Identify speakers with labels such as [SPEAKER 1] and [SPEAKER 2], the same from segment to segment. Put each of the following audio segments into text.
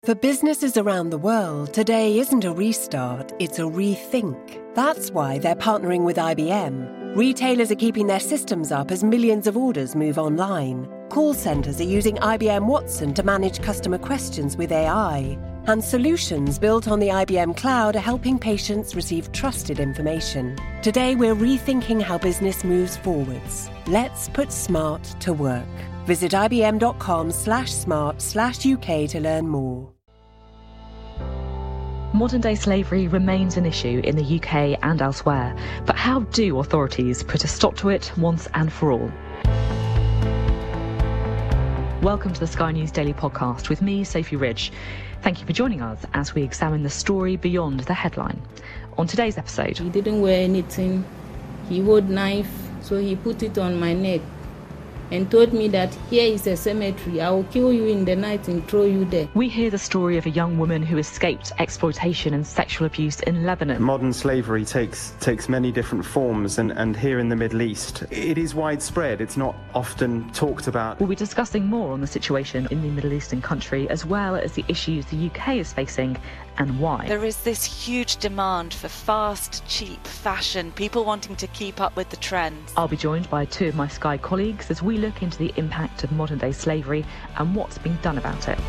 [SPEAKER 1] For businesses around the world, today isn't a restart, it's a rethink. That's why they're partnering with IBM. Retailers are keeping their systems up as millions of orders move online. Call centers are using IBM Watson to manage customer questions with AI. And solutions built on the IBM cloud are helping patients receive trusted information. Today, we're rethinking how business moves forwards. Let's put smart to work. Visit ibm.com/smart/UK to learn more.
[SPEAKER 2] Modern-day slavery remains an issue in the UK and elsewhere, but how do authorities put a stop to it once and for all? Welcome to the Sky News Daily Podcast with me, Sophie Ridge. Thank you for joining us as we examine the story beyond the headline. On today's episode...
[SPEAKER 3] He didn't wear anything. He held knife, so he put it on my neck and told me that here is a cemetery. I will kill you in the night and throw you there.
[SPEAKER 2] We hear the story of a young woman who escaped exploitation and sexual abuse in Lebanon.
[SPEAKER 4] Modern slavery takes many different forms, and here in the Middle East, it is widespread. It's not often talked about.
[SPEAKER 2] We'll be discussing more on the situation in the Middle Eastern country, as well as the issues the UK is facing and why.
[SPEAKER 5] There is this huge demand for fast, cheap fashion, people wanting to keep up with the trends.
[SPEAKER 2] I'll be joined by two of my Sky colleagues as we look into the impact of modern-day slavery and what's being done about it.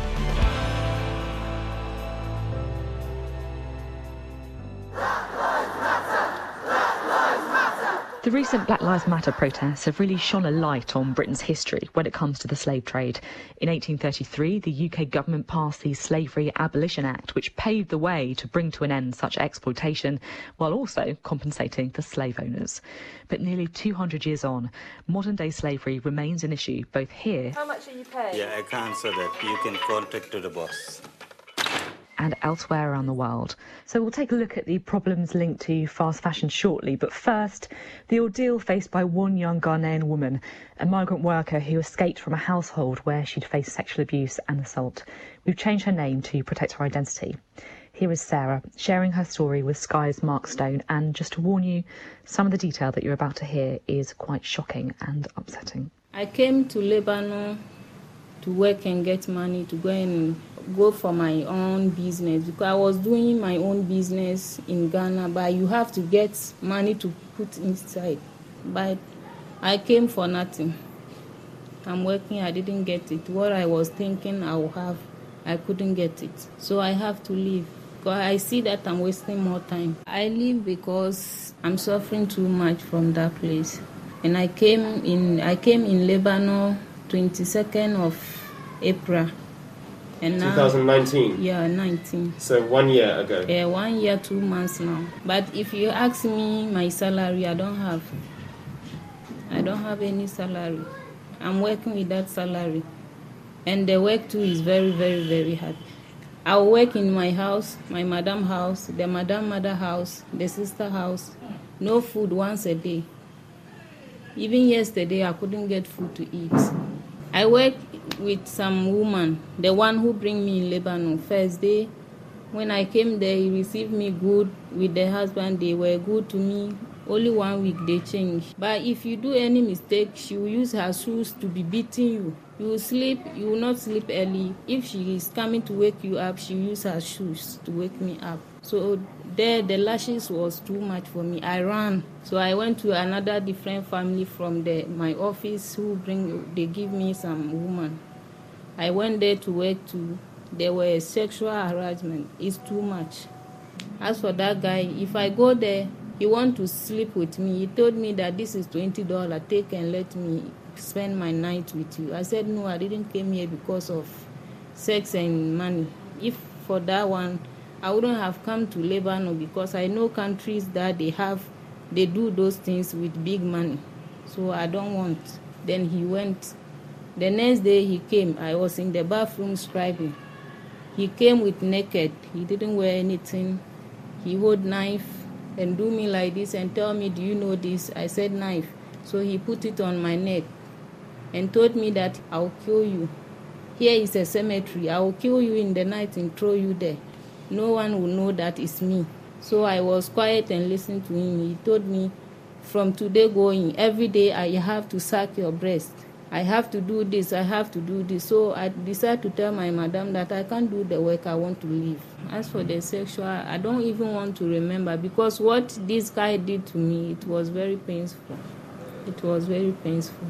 [SPEAKER 2] The recent Black Lives Matter protests have really shone a light on Britain's history when it comes to the slave trade. In 1833, the UK government passed the Slavery Abolition Act, which paved the way to bring to an end such exploitation, while also compensating the slave owners. But nearly 200 years on, modern-day slavery remains an issue both here...
[SPEAKER 6] How much are you paid?
[SPEAKER 7] Yeah, I can't, so that you can contact to the boss.
[SPEAKER 2] ...and elsewhere around the world. So we'll take a look at the problems linked to fast fashion shortly, but first, the ordeal faced by one young Ghanaian woman, a migrant worker who escaped from a household where she'd faced sexual abuse and assault. We've changed her name to protect her identity. Here is Sarah, sharing her story with Sky's Mark Stone, and just to warn you, some of the detail that you're about to hear is quite shocking and upsetting.
[SPEAKER 3] I came to Lebanon to work and get money to go for my own business, because I was doing my own business in Ghana, but you have to get money to put inside. But I came for nothing. I'm working, I didn't get it. What I was thinking I would have, I couldn't get it. So I have to leave, because I see that I'm wasting more time. I leave because I'm suffering too much from that place. And I came in Lebanon 22nd of April. And
[SPEAKER 6] 2019?
[SPEAKER 3] Yeah, 19.
[SPEAKER 6] So 1 year ago?
[SPEAKER 3] Yeah, 1 year, 2 months now. But if you ask me my salary, I don't have any salary. I'm working with that salary. And the work too is very, very, very hard. I work in my house, my madam house, the madam mother house, the sister house. No food once a day. Even yesterday, I couldn't get food to eat. I work with some woman, the one who bring me in Lebanon. First day, when I came there, he received me good with the husband. They were good to me. Only 1 week they changed. But if you do any mistake, she will use her shoes to be beating you. You will sleep, you will not sleep early. If she is coming to wake you up, she will use her shoes to wake me up. So there, the lashes was too much for me. I ran. So I went to another different family from my office they give me some woman. I went there to work too. There were sexual harassment. It's too much. As for that guy, if I go there, he want to sleep with me. He told me that this is $20. Take and let me spend my night with you. I said, no, I didn't come here because of sex and money. If for that one, I wouldn't have come to Lebanon, because I know countries that they do those things with big money. So I don't want. Then he went. The next day he came. I was in the bathroom scribing. He came with naked. He didn't wear anything. He held knife and do me like this and tell me, do you know this? I said knife. So he put it on my neck and told me that I'll kill you. Here is a cemetery. I will kill you in the night and throw you there. No one will know that it's me. So I was quiet and listened to him. He told me, from today going, every day I have to suck your breast. I have to do this, I have to do this. So I decided to tell my madam that I can't do the work, I want to leave. As for the sexual, I don't even want to remember, because what this guy did to me, it was very painful. It was very painful.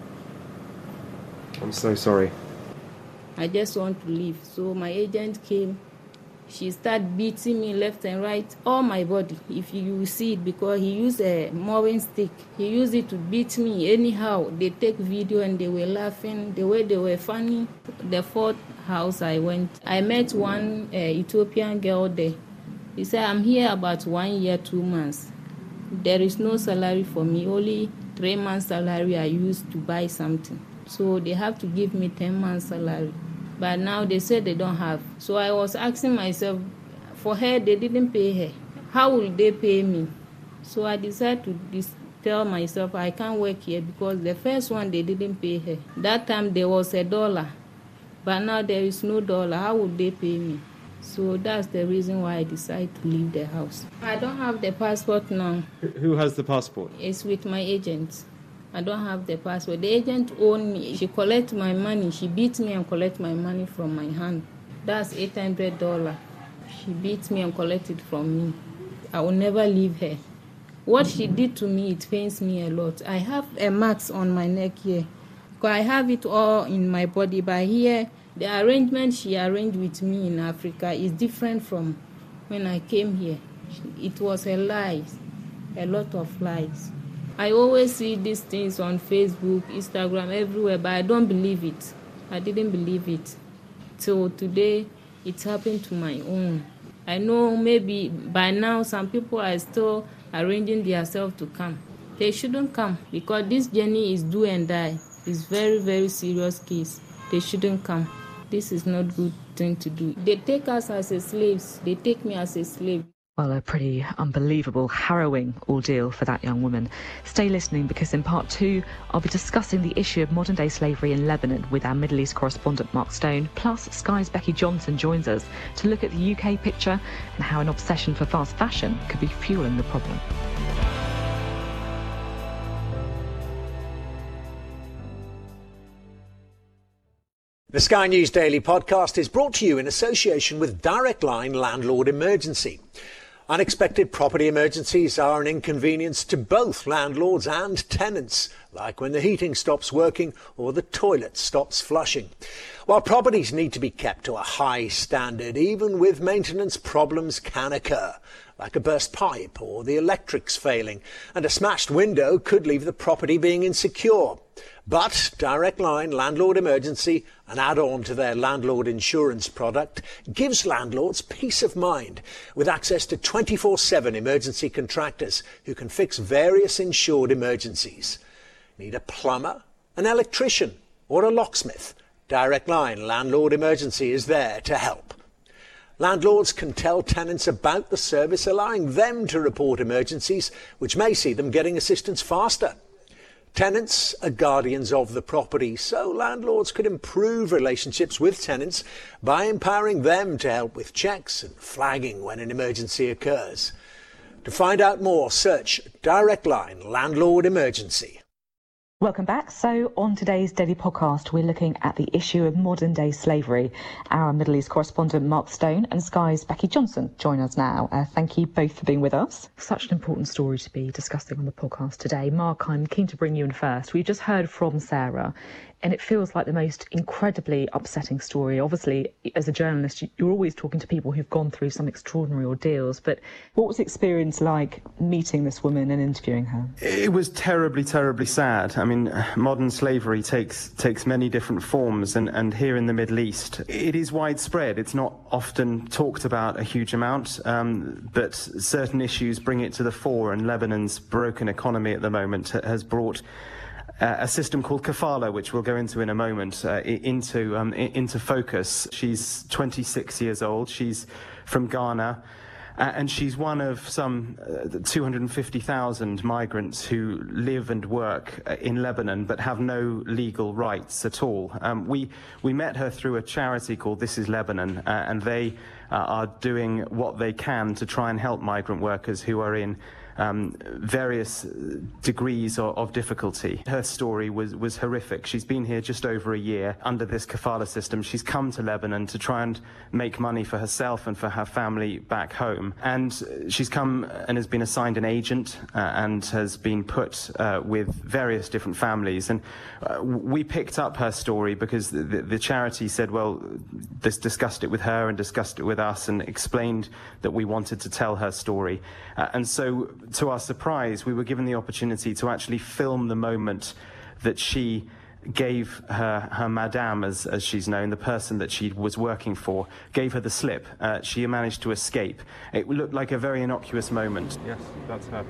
[SPEAKER 4] I'm so sorry.
[SPEAKER 3] I just want to leave. So my agent came. She started beating me left and right, all my body, if you see it, because he used a mowing stick. He used it to beat me anyhow. They take video and they were laughing, the way they were funny. The fourth house I went, I met one Ethiopian girl there. He said, I'm here about 1 year, 2 months. There is no salary for me, only 3 months salary I used to buy something. So they have to give me 10 months salary. But now they said they don't have. So I was asking myself, for her, they didn't pay her. How will they pay me? So I decided to tell myself I can't work here, because the first one, they didn't pay her. That time there was $1. But now there is no dollar. How would they pay me? So that's the reason why I decided to leave the house. I don't have the passport now.
[SPEAKER 4] Who has the passport?
[SPEAKER 3] It's with my agent. I don't have the passport. The agent owned me. She collect my money. She beat me and collect my money from my hand. That's $800. She beat me and collect it from me. I will never leave her. What she did to me, it pains me a lot. I have a marks on my neck here. Because I have it all in my body. But here, the arrangement she arranged with me in Africa is different from when I came here. It was a lie, a lot of lies. I always see these things on Facebook, Instagram, everywhere, but I don't believe it. I didn't believe it. Till today, it happened to my own. I know maybe by now some people are still arranging themselves to come. They shouldn't come, because this journey is do and die. It's very, very serious case. They shouldn't come. This is not good thing to do. They take us as a slaves. They take me as a slave.
[SPEAKER 2] Well, a pretty unbelievable, harrowing ordeal for that young woman. Stay listening, because in part 2, I'll be discussing the issue of modern-day slavery in Lebanon with our Middle East correspondent Mark Stone, plus Sky's Becky Johnson joins us to look at the UK picture and how an obsession for fast fashion could be fueling the problem.
[SPEAKER 8] The Sky News Daily podcast is brought to you in association with Direct Line Landlord Emergency. Unexpected property emergencies are an inconvenience to both landlords and tenants, like when the heating stops working or the toilet stops flushing. While properties need to be kept to a high standard, even with maintenance problems can occur, like a burst pipe or the electrics failing, and a smashed window could leave the property being insecure. But Direct Line Landlord Emergency, an add-on to their landlord insurance product, gives landlords peace of mind with access to 24/7 emergency contractors who can fix various insured emergencies. Need a plumber, an electrician or a locksmith? Direct Line Landlord Emergency is there to help. Landlords can tell tenants about the service, allowing them to report emergencies, which may see them getting assistance faster. Tenants are guardians of the property, so landlords could improve relationships with tenants by empowering them to help with checks and flagging when an emergency occurs. To find out more, search Direct Line Landlord Emergency.
[SPEAKER 2] Welcome back. So on today's Daily Podcast, we're looking at the issue of modern-day slavery. Our Middle East correspondent Mark Stone and Sky's Becky Johnson join us now. Thank you both for being with us. Such an important story to be discussing on the podcast today. Mark, I'm keen to bring you in first. We've just heard from Sarah, and it feels like the most incredibly upsetting story. Obviously, as a journalist, you're always talking to people who've gone through some extraordinary ordeals, but what was the experience like meeting this woman and interviewing her?
[SPEAKER 4] It was terribly, terribly sad. I mean, modern slavery takes many different forms, and here in the Middle East, it is widespread. It's not often talked about a huge amount, but certain issues bring it to the fore, and Lebanon's broken economy at the moment has brought a system called kafala, which we'll go into in a moment, into focus. She's 26 years old. She's from Ghana. And she's one of some 250,000 migrants who live and work in Lebanon but have no legal rights at all. We met her through a charity called This Is Lebanon, and they are doing what they can to try and help migrant workers who are in various degrees of difficulty. Her story was horrific. She's been here just over a year under this kafala system. She's come to Lebanon to try and make money for herself and for her family back home. And she's come and has been assigned an agent and has been put with various different families. And we picked up her story because the charity said, well, discussed it with her and discussed it with us and explained that we wanted to tell her story. And so, to our surprise, we were given the opportunity to actually film the moment that she gave her madame, as she's known, the person that she was working for, gave her the slip. She managed to escape. It looked like a very innocuous moment.
[SPEAKER 6] Yes, that's her.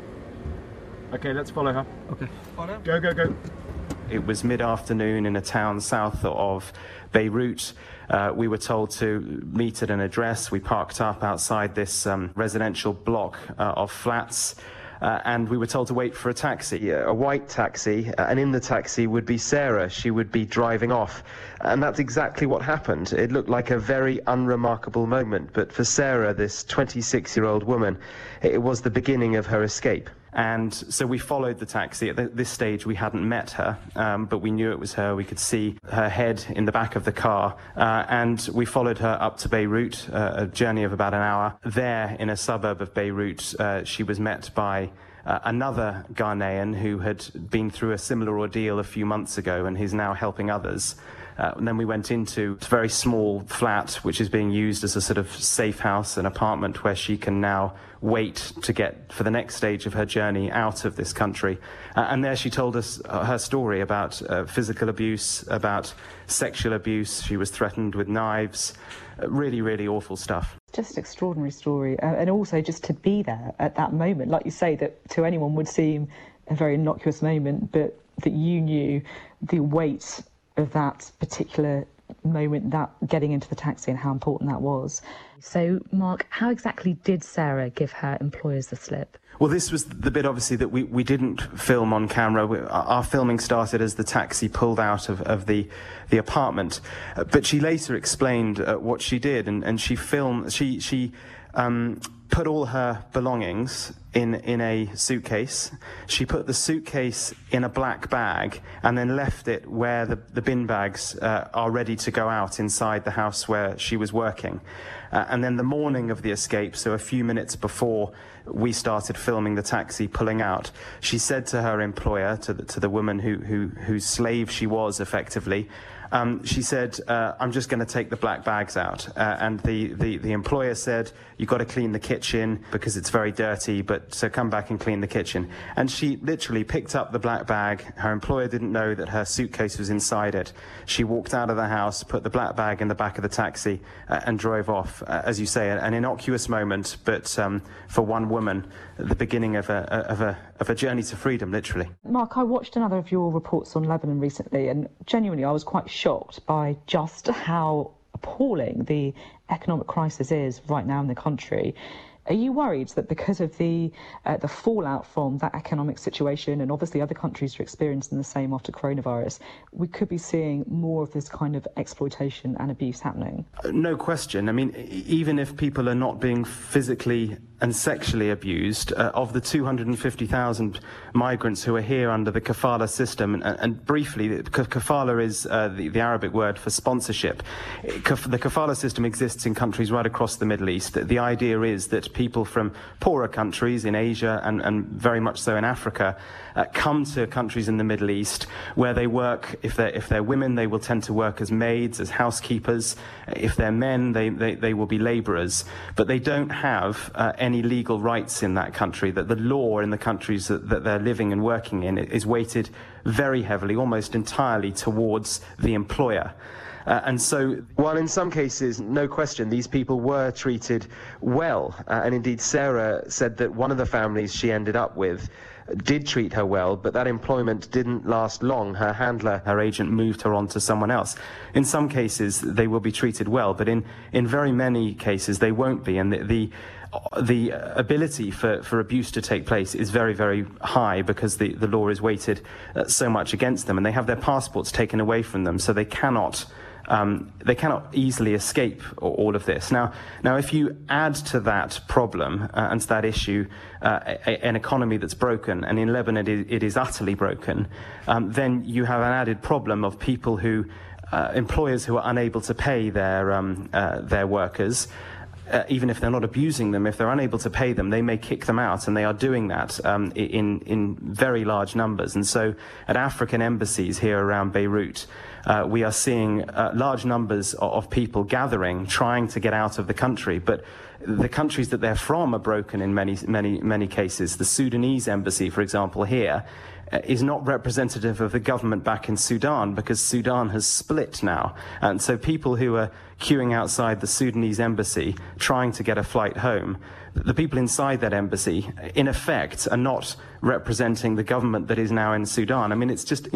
[SPEAKER 6] Okay, let's follow her.
[SPEAKER 4] Okay.
[SPEAKER 6] Go, go, go.
[SPEAKER 4] It was mid-afternoon in a town south of Beirut. We were told to meet at an address. We parked up outside this residential block of flats. And we were told to wait for a taxi, a white taxi, and in the taxi would be Sarah. She would be driving off. And that's exactly what happened. It looked like a very unremarkable moment, but for Sarah, this 26-year-old woman, it was the beginning of her escape. And so we followed the taxi. At this stage, we hadn't met her, but we knew it was her. We could see her head in the back of the car. And we followed her up to Beirut, a journey of about an hour. There, in a suburb of Beirut, she was met by another Ghanaian who had been through a similar ordeal a few months ago and who's now helping others. And then we went into a very small flat, which is being used as a sort of safe house, an apartment where she can now wait to get for the next stage of her journey out of this country. And there she told us her story about physical abuse, about sexual abuse. She was threatened with knives. Really, really awful stuff.
[SPEAKER 2] Just an extraordinary story. And also just to be there at that moment, like you say, that to anyone would seem a very innocuous moment, but that you knew the weight of that particular moment, that getting into the taxi, and how important that was. So, Mark, how exactly did Sarah give her employers the slip?
[SPEAKER 4] Well, this was the bit, obviously, that we didn't film on camera. Our filming started as the taxi pulled out of the apartment. But she later explained what she did, and she filmed. She put all her belongings in a suitcase. She put the suitcase in a black bag and then left it where the bin bags are ready to go out inside the house where she was working. And then the morning of the escape, so a few minutes before we started filming the taxi pulling out, she said to her employer, to the woman whose slave she was effectively, she said, I'm just going to take the black bags out. And the employer said, you've got to clean the kitchen because it's very dirty, so come back and clean the kitchen. And she literally picked up the black bag. Her employer didn't know that her suitcase was inside it. She walked out of the house, put the black bag in the back of the taxi and drove off. As you say, an innocuous moment, but for one woman, the beginning of a journey to freedom, literally.
[SPEAKER 2] Mark, I watched another of your reports on Lebanon recently, and genuinely I was quite shocked by just how appalling the economic crisis is right now in the country. Are you worried that because of the fallout from that economic situation, and obviously other countries are experiencing the same after coronavirus, we could be seeing more of this kind of exploitation and abuse happening?
[SPEAKER 4] No question. I mean, even if people are not being physically and sexually abused, of the 250,000 migrants who are here under the kafala system, and briefly, kafala is the Arabic word for sponsorship. The kafala system exists in countries right across the Middle East. The idea is that people from poorer countries in Asia and very much so in Africa come to countries in the Middle East where they work. If they're women, they will tend to work as maids, as housekeepers. If they're men, they will be labourers. But they don't have any legal rights in that country. That the law in the countries that they're living and working in is weighted very heavily, almost entirely towards the employer. And so, while in some cases, no question, these people were treated well, and indeed Sarah said that one of the families she ended up with did treat her well, but that employment didn't last long. Her handler, her agent, moved her on to someone else. In some cases, they will be treated well, but in very many cases, they won't be. And the ability for abuse to take place is very, very high because the law is weighted so much against them, and they have their passports taken away from them, so they cannot They cannot easily escape all of this. Now, if you add to that problem and to that issue an economy that's broken, and in Lebanon it is utterly broken, then you have an added problem of people employers who are unable to pay their workers. Even if they're not abusing them, if they're unable to pay them, they may kick them out, and they are doing that in very large numbers. And so at African embassies here around Beirut, we are seeing large numbers of people gathering, trying to get out of the country. But the countries that they're from are broken in many cases. The Sudanese embassy, for example, here, is not representative of the government back in Sudan, because Sudan has split now. And so people who are queuing outside the Sudanese embassy trying to get a flight home, the people inside that embassy, in effect, are not representing the government that is now in Sudan. I mean, it's just,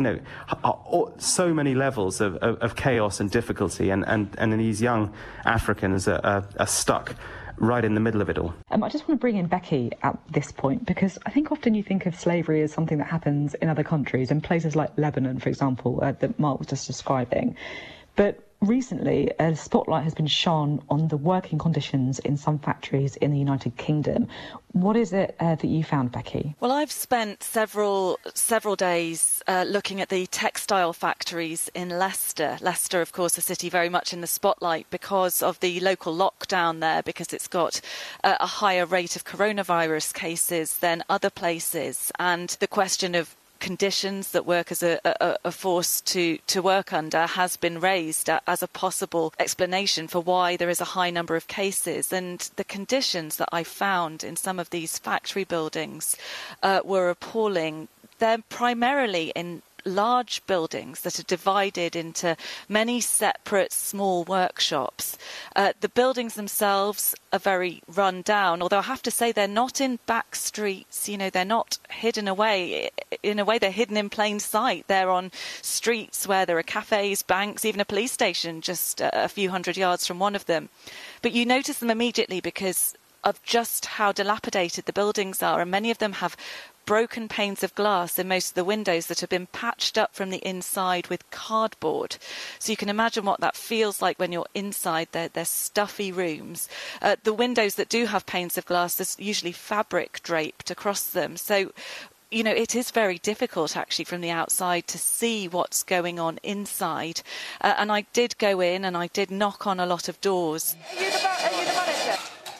[SPEAKER 4] so many levels of chaos and difficulty, and these young Africans are stuck right in the middle of it all.
[SPEAKER 2] I just want to bring in Becky at this point, because I think often you think of slavery as something that happens in other countries, in places like Lebanon, for example, that Mark was just describing. But recently, a spotlight has been shone on the working conditions in some factories in the United Kingdom. What is it that you found, Becky?
[SPEAKER 5] Well, I've spent several days looking at the textile factories in Leicester. Leicester, of course, a city very much in the spotlight because of the local lockdown there, because it's got a higher rate of coronavirus cases than other places. And the question of conditions that workers are forced to work under has been raised as a possible explanation for why there is a high number of cases. And the conditions that I found in some of these factory buildings were appalling. They're primarily in large buildings that are divided into many separate small workshops. The buildings themselves are very run down, although I have to say they're not in back streets. They're not hidden away. In a way, they're hidden in plain sight. They're on streets where there are cafes, banks, even a police station just a few hundred yards from one of them. But you notice them immediately because of just how dilapidated the buildings are, and many of them have broken panes of glass in most of the windows that have been patched up from the inside with cardboard. So you can imagine what that feels like when you're inside. They're stuffy rooms. The windows that do have panes of glass, there's usually fabric draped across them. So it is very difficult actually from the outside to see what's going on inside. And I did go in and I did knock on a lot of doors. Are you the manager?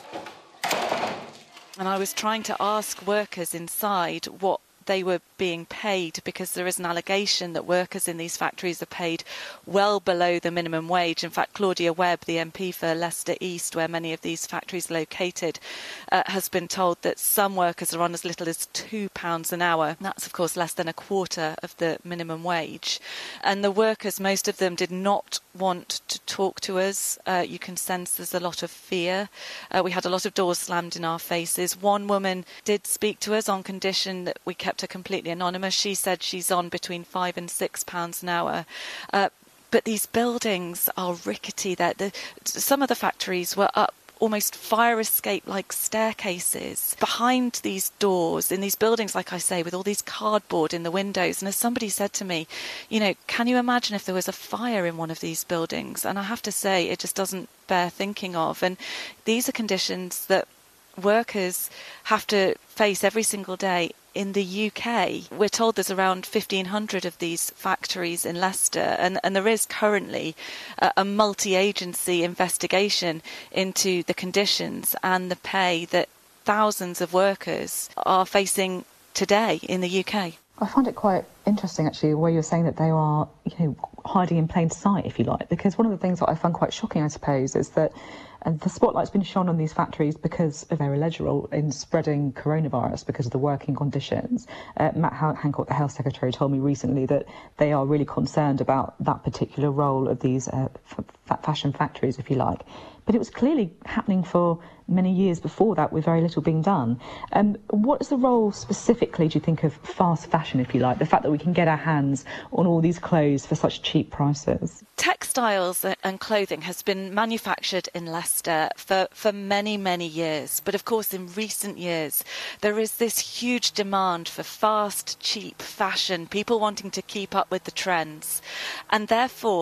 [SPEAKER 5] And I was trying to ask workers inside what they were being paid, because there is an allegation that workers in these factories are paid well below the minimum wage. In fact, Claudia Webb, the MP for Leicester East, where many of these factories are located, has been told that some workers are on as little as £2 an hour. That's, of course, less than a quarter of the minimum wage. And the workers, most of them, did not want to talk to us. You can sense there's a lot of fear. We had a lot of doors slammed in our faces. One woman did speak to us on condition that we kept her completely anonymous. She said she's on between £5 and £6 an hour. But these buildings are rickety. Some of the factories were up almost fire escape-like staircases behind these doors in these buildings, like I say, with all these cardboard in the windows. And as somebody said to me, can you imagine if there was a fire in one of these buildings? And I have to say, it just doesn't bear thinking of. And these are conditions that workers have to face every single day. In the UK, we're told there's around 1,500 of these factories in Leicester, and there is currently a multi-agency investigation into the conditions and the pay that thousands of workers are facing today in the UK.
[SPEAKER 2] I find it quite interesting, actually, where you're saying that they are, hiding in plain sight, if you like, because one of the things that I find quite shocking, I suppose, is that the spotlight's been shone on these factories because of their alleged role in spreading coronavirus, because of the working conditions. Matt Hancock, the Health Secretary, told me recently that they are really concerned about that particular role of these fashion factories, if you like. But it was clearly happening for many years before that, with very little being done. What is the role specifically, do you think, of fast fashion, if you like, the fact that we can get our hands on all these clothes for such cheap prices?
[SPEAKER 5] Textiles and clothing has been manufactured in Leicester for many, many years. But of course, in recent years, there is this huge demand for fast, cheap fashion, people wanting to keep up with the trends. And therefore,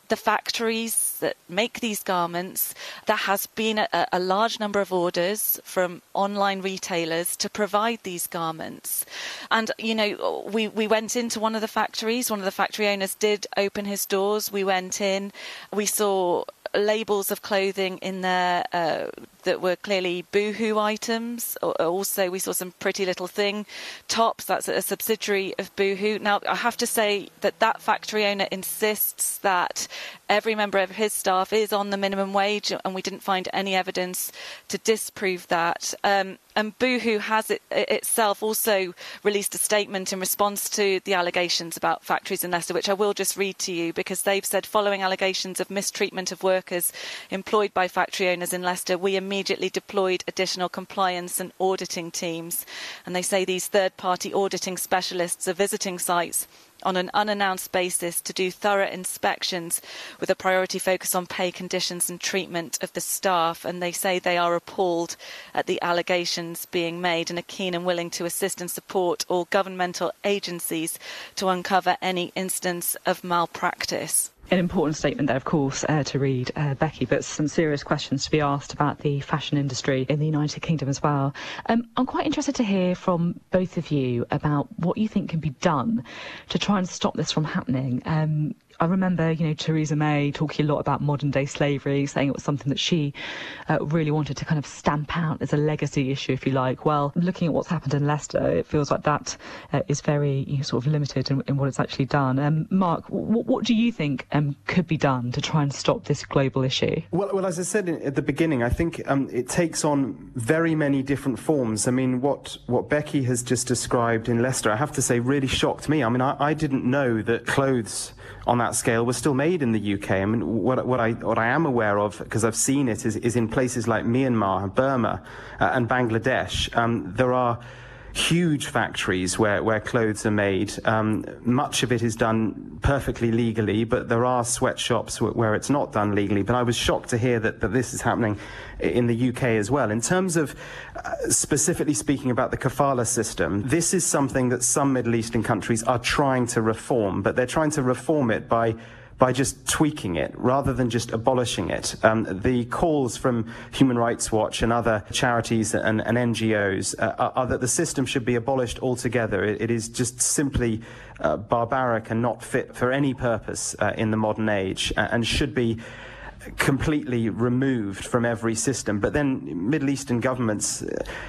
[SPEAKER 5] the factories that make these garments, there has been a large number of orders from online retailers to provide these garments. And, we went into one of the factories. One of the factory owners did open his doors. We went in. We saw labels of clothing in there that were clearly Boohoo items. Also, we saw some Pretty Little Thing tops. That's a subsidiary of Boohoo. Now, I have to say that factory owner insists that every member of his staff is on the minimum wage, and we didn't find any evidence to disprove that. And Boohoo has itself also released a statement in response to the allegations about factories in Leicester, which I will just read to you, because they've said, following allegations of mistreatment of workers employed by factory owners in Leicester, we immediately deployed additional compliance and auditing teams. And they say these third-party auditing specialists are visiting sites on an unannounced basis to do thorough inspections with a priority focus on pay conditions and treatment of the staff. And they say they are appalled at the allegations being made and are keen and willing to assist and support all governmental agencies to uncover any instance of malpractice.
[SPEAKER 2] An important statement there, of course, to read, Becky, but some serious questions to be asked about the fashion industry in the United Kingdom as well. I'm quite interested to hear from both of you about what you think can be done to try and stop this from happening. I remember, Theresa May talking a lot about modern-day slavery, saying it was something that she really wanted to kind of stamp out as a legacy issue, if you like. Well, looking at what's happened in Leicester, it feels like that is very sort of limited in what it's actually done. Mark, what do you think could be done to try and stop this global issue? Well,
[SPEAKER 4] as I said at the beginning, I think it takes on very many different forms. I mean, what Becky has just described in Leicester, I have to say, really shocked me. I mean, I didn't know that clothes on that scale were still made in the UK. I mean, what I am aware of, because I've seen it, is in places like Myanmar, Burma, and Bangladesh. There are huge factories where clothes are made. Much of it is done perfectly legally, but there are sweatshops where it's not done legally. But I was shocked to hear that this is happening in the UK as well. In terms of specifically speaking about the kafala system, this is something that some Middle Eastern countries are trying to reform, but they're trying to reform it by just tweaking it rather than just abolishing it. The calls from Human Rights Watch and other charities and NGOs are that the system should be abolished altogether. It is just simply barbaric and not fit for any purpose in the modern age, and should be completely removed from every system. But then Middle Eastern governments,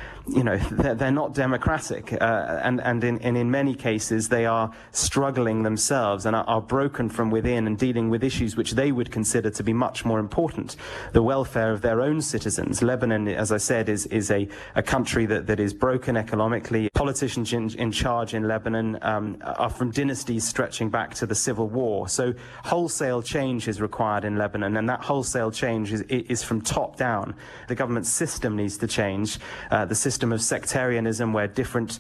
[SPEAKER 4] they're not democratic, and in many cases they are struggling themselves and are broken from within and dealing with issues which they would consider to be much more important, the welfare of their own citizens. Lebanon, as I said, is a country that is broken economically. Politicians in charge in Lebanon are from dynasties stretching back to the Civil War. So wholesale change is required in Lebanon, and that wholesale change is from top down. The government system needs to change. The system of sectarianism, where different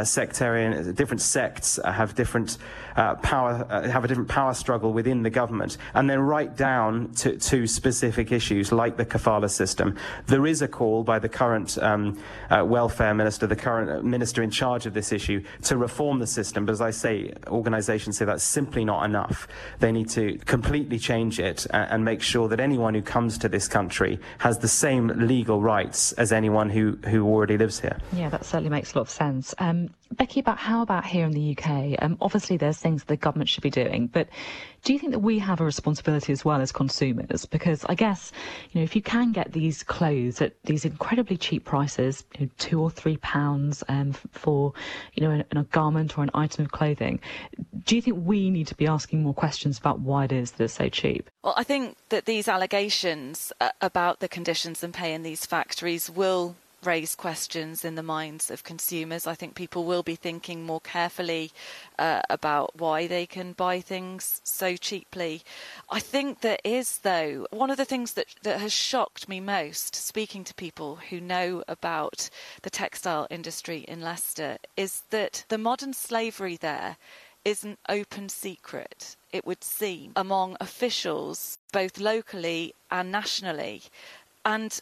[SPEAKER 4] sects have different have a different power struggle within the government, and then right down to specific issues like the kafala system. There is a call by the current welfare minister, the current minister in charge of this issue, to reform the system. But as I say, organisations say that's simply not enough. They need to completely change it and make sure that anyone who comes to this country has the same legal rights as anyone who already lives here.
[SPEAKER 2] Yeah, that certainly makes a lot of sense. Becky, how about here in the UK? Obviously, there's things the government should be doing, but do you think that we have a responsibility as well as consumers? Because I guess, if you can get these clothes at these incredibly cheap prices, £2 or £3 for, a garment or an item of clothing, do you think we need to be asking more questions about why it is that it's so cheap?
[SPEAKER 5] Well, I think that these allegations about the conditions and pay in these factories will raise questions in the minds of consumers. I think people will be thinking more carefully about why they can buy things so cheaply. I think there is, though, one of the things that has shocked me most, speaking to people who know about the textile industry in Leicester, is that the modern slavery there is an open secret, it would seem, among officials, both locally and nationally. And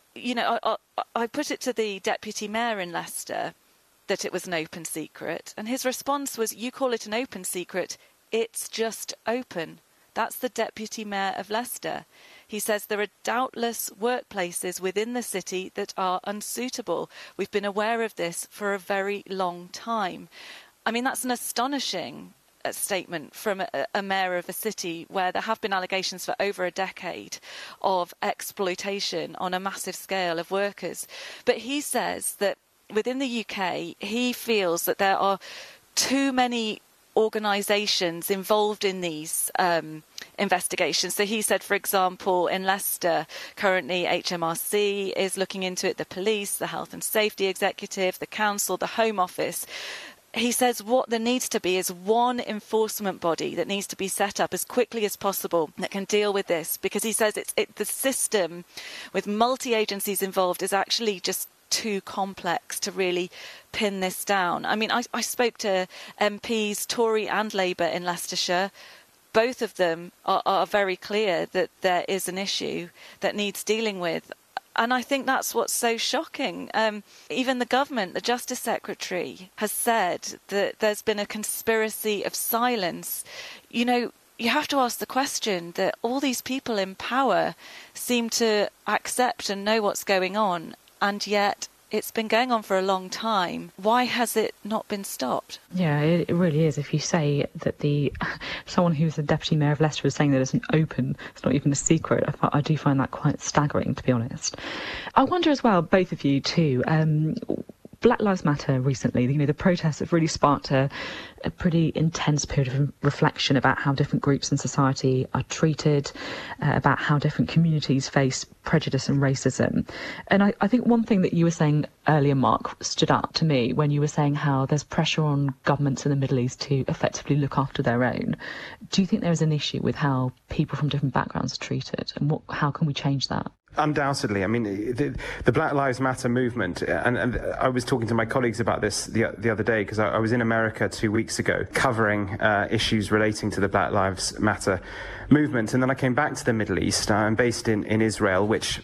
[SPEAKER 5] I put it to the Deputy Mayor in Leicester that it was an open secret, and his response was, "You call it an open secret, it's just open. That's the Deputy Mayor of Leicester. He says there are doubtless workplaces within the city that are unsuitable. We've been aware of this for a very long time. I mean, that's an astonishing statement from a mayor of a city where there have been allegations for over a decade of exploitation on a massive scale of workers. But he says that within the UK, he feels that there are too many organisations involved in these investigations. So he said, for example, in Leicester, currently HMRC is looking into it, the police, the Health and Safety Executive, the Council, the Home Office. He says what there needs to be is one enforcement body that needs to be set up as quickly as possible that can deal with this, because he says the system with multi-agencies involved is actually just too complex to really pin this down. I mean, I spoke to MPs, Tory and Labour in Leicestershire. Both of them are very clear that there is an issue that needs dealing with. And I think that's what's so shocking. Even the government, the Justice Secretary, has said that there's been a conspiracy of silence. You know, you have to ask the question that all these people in power seem to accept and know what's going on, and yet it's been going on for a long time. Why has it not been stopped?
[SPEAKER 2] Yeah, it really is. If you say that someone who's the Deputy Mayor of Leicester is saying that it's an open, it's not even a secret, I do find that quite staggering, to be honest. I wonder as well, both of you too, Black Lives Matter recently, you know, the protests have really sparked a pretty intense period of reflection about how different groups in society are treated, about how different communities face prejudice and racism. And I think one thing that you were saying earlier, Mark, stood out to me when you were saying how there's pressure on governments in the Middle East to effectively look after their own. Do you think there is an issue with how people from different backgrounds are treated, and how can we change that?
[SPEAKER 4] Undoubtedly. I mean, the Black Lives Matter movement, and I was talking to my colleagues about this the other day, because I was in America 2 weeks ago covering issues relating to the Black Lives Matter movement, and then I came back to the Middle East. I'm based in Israel, which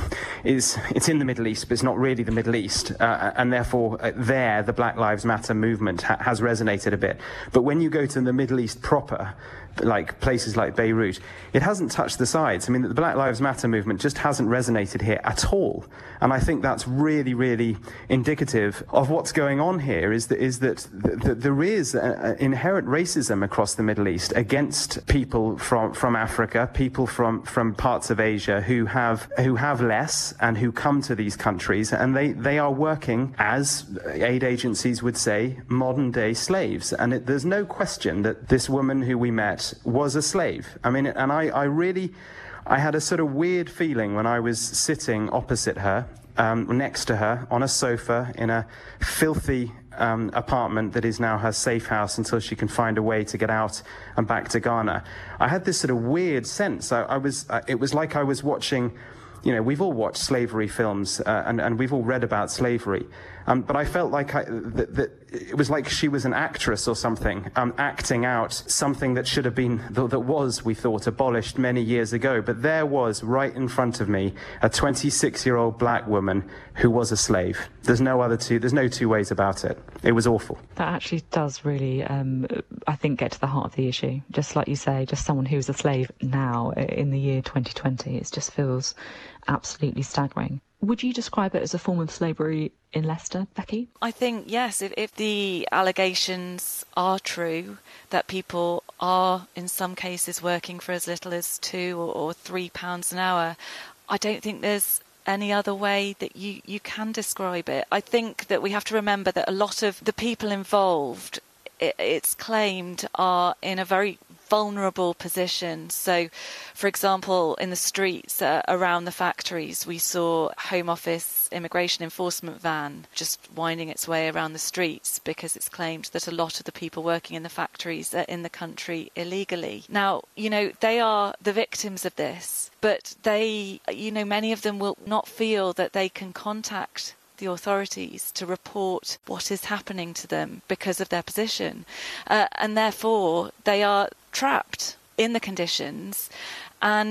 [SPEAKER 4] it's in the Middle East, but it's not really the Middle East, and therefore there the Black Lives Matter movement has resonated a bit. But when you go to the Middle East proper, like places like Beirut, it hasn't touched the sides. I mean, the Black Lives Matter movement just hasn't resonated here at all. And I think that's really, really indicative of what's going on here, is that there is inherent racism across the Middle East against people from Africa, people from parts of Asia who have less and who come to these countries, and they are working, as aid agencies would say, modern day slaves. And there's no question that this woman who we met was a slave. I mean, and I had a sort of weird feeling when I was sitting opposite her, next to her, on a sofa in a filthy apartment that is now her safe house until she can find a way to get out and back to Ghana. I had this sort of weird sense. It was like I was watching, you know, we've all watched slavery films and we've all read about slavery. But I felt like that it was like she was an actress or something, acting out something that should have been, that was, we thought, abolished many years ago. But there was, right in front of me, a 26-year-old black woman who was a slave. There's no two ways about it. It was awful.
[SPEAKER 2] That actually does really, I think, get to the heart of the issue. Just like you say, just someone who's a slave now in the year 2020, it just feels absolutely staggering. Would you describe it as a form of slavery in Leicester, Becky? I
[SPEAKER 5] think, yes, if the allegations are true, that people are, in some cases, working for as little as £2 or £3 an hour, I don't think there's any other way that you can describe it. I think that we have to remember that a lot of the people involved, it's claimed, are in a very vulnerable position. So, for example, in the streets around the factories, we saw Home Office immigration enforcement van just winding its way around the streets because it's claimed that a lot of the people working in the factories are in the country illegally. Now, you know, they are the victims of this, but they, you know, many of them will not feel that they can contact the authorities to report what is happening to them because of their position. And therefore, they are trapped in the conditions. And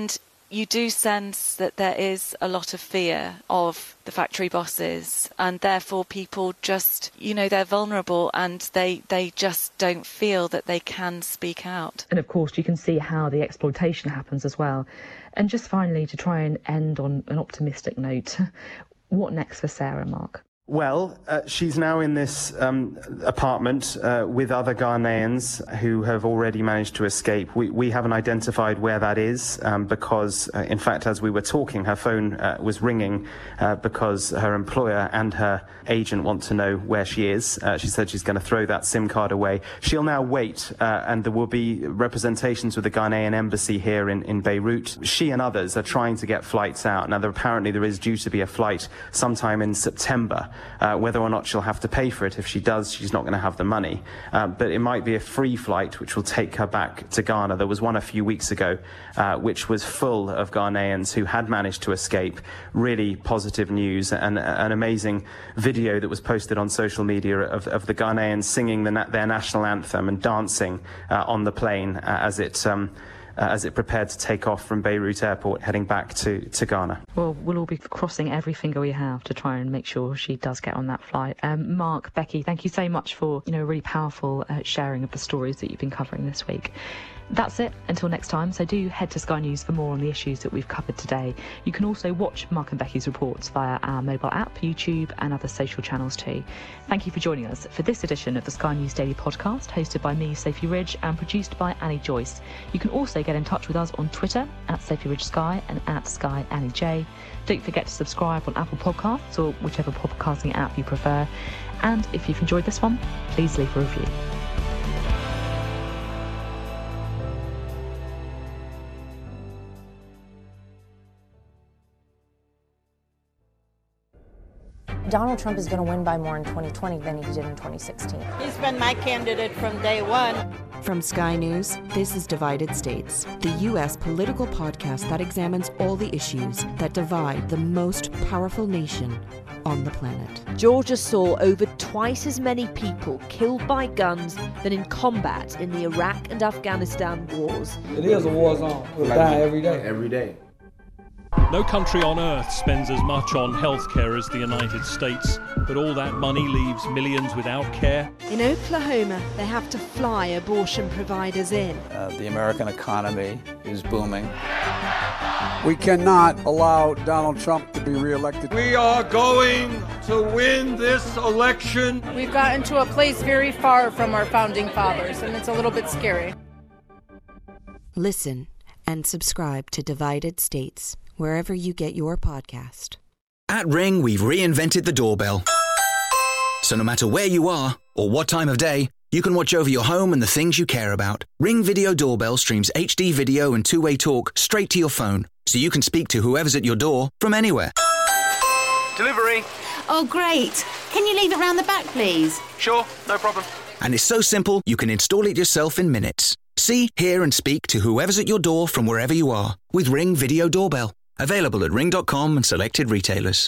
[SPEAKER 5] you do sense that there is a lot of fear of the factory bosses, and therefore people just, they're vulnerable and they just don't feel that they can speak out.
[SPEAKER 2] And of course, you can see how the exploitation happens as well. And just finally, to try and end on an optimistic note, what next for Sarah, Mark?
[SPEAKER 4] Well, she's now in this apartment with other Ghanaians who have already managed to escape. We haven't identified where that is because, in fact, as we were talking, her phone was ringing because her employer and her agent want to know where she is. She said she's going to throw that SIM card away. She'll now wait, and there will be representations with the Ghanaian embassy here in Beirut. She and others are trying to get flights out. Now, apparently there is due to be a flight sometime in September. Whether or not she'll have to pay for it, if she does, she's not going to have the money. But it might be a free flight which will take her back to Ghana. There was one a few weeks ago which was full of Ghanaians who had managed to escape. Really positive news, and an amazing video that was posted on social media of the Ghanaians singing their national anthem and dancing on the plane as it prepared to take off from Beirut Airport, heading back to Ghana.
[SPEAKER 2] Well, we'll all be crossing every finger we have to try and make sure she does get on that flight. Mark, Becky, thank you so much for a really powerful sharing of the stories that you've been covering this week. That's it until next time, so do head to Sky News for more on the issues that we've covered today. You can also watch Mark and Becky's reports via our mobile app, YouTube and other social channels too. Thank you for joining us for this edition of the Sky News Daily Podcast, hosted by me, Sophie Ridge, and produced by Annie Joyce. You can also get in touch with us on Twitter at Sophie Ridge Sky and at Sky Annie J. Don't forget to subscribe on Apple Podcasts or whichever podcasting app you prefer. And if you've enjoyed this one, please leave a review.
[SPEAKER 9] Donald Trump is going to win by more in 2020 than he did in 2016.
[SPEAKER 10] He's been my candidate from day one.
[SPEAKER 11] From Sky News, this is Divided States, the U.S. political podcast that examines all the issues that divide the most powerful nation on the planet.
[SPEAKER 12] Georgia saw over twice as many people killed by guns than in combat in the Iraq and Afghanistan wars.
[SPEAKER 13] It is a war zone. We'll die every day.
[SPEAKER 14] Every day.
[SPEAKER 15] No country on earth spends as much on healthcare as the United States, but all that money leaves millions without care.
[SPEAKER 16] In Oklahoma, they have to fly abortion providers in.
[SPEAKER 17] The American economy is booming.
[SPEAKER 18] We cannot allow Donald Trump to be reelected.
[SPEAKER 19] We are going to win this election.
[SPEAKER 20] We've gotten to a place very far from our founding fathers, and it's a little bit scary.
[SPEAKER 11] Listen and subscribe to Divided States wherever you get your podcast.
[SPEAKER 21] At Ring, we've reinvented the doorbell. So no matter where you are or what time of day, you can watch over your home and the things you care about. Ring Video Doorbell streams HD video and two-way talk straight to your phone, so you can speak to whoever's at your door from anywhere.
[SPEAKER 22] Delivery.
[SPEAKER 23] Oh, great. Can you leave it round the back, please?
[SPEAKER 22] Sure, no problem.
[SPEAKER 21] And it's so simple, you can install it yourself in minutes. See, hear and speak to whoever's at your door from wherever you are with Ring Video Doorbell. Available at ring.com and selected retailers.